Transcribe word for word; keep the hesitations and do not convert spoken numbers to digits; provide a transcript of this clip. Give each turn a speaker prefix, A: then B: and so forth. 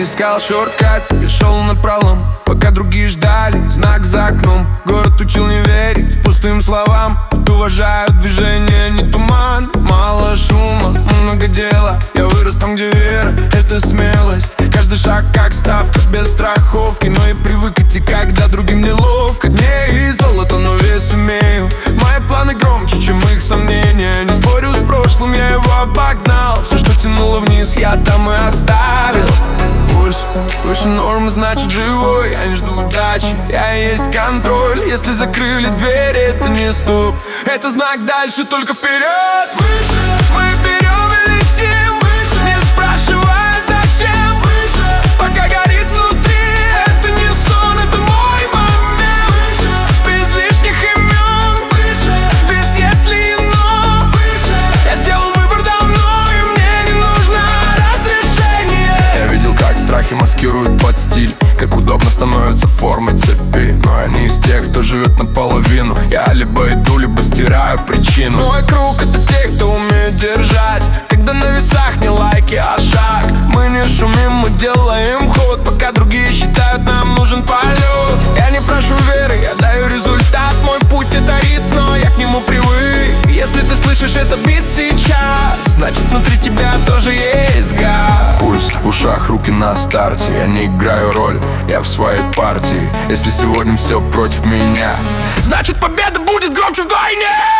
A: искал шорткат и шел напролом, пока другие ждали знак за окном. Город учил не верить пустым словам. Тут уважают движение, не туман. Мало шума, много дела. Я вырос там, где вера — это смелость. Каждый шаг как ставка без страховки. Но и привык идти, когда другим неловко. Не из золота, но вес имею. Мои планы громче, чем их сомнения. Не спорю с прошлым, я его обогнал. Все, что тянуло вниз, я там и оставил. Пульс выше нормы, значит живой. Я не жду удачи, я и есть контроль. Если закрыли двери, это не стоп. Это знак дальше, только вперед. Выше мы берем и летим. Выше, не спрашивая зачем. Выше, пока горит внутри. Это не сон, это мой момент. Выше, без лишних имен. Выше, без если и но. Выше, я сделал выбор давно, и мне не нужно разрешение. Я видел, как страхи маскируют под стиль, как удобно становится формой цепи. Но я не из тех, кто живет наполовину. Я либо иду, либо стираю причину. Мой круг — это те, кто умеет держать, когда на весах не лайки, а шаг. Мы не шумим, мы делаем ход, пока другие считают, нам нужен полет. Я не прошу веры, я даю результат. Мой путь — это риск, но я к нему привык. Если ты слышишь это бит сейчас, значит внутри тебя тоже есть газ. Пульс в ушах, руки на старте. Я не играю роль, я в своей партии. Если сегодня все против меня, значит победа будет громче вдвойне.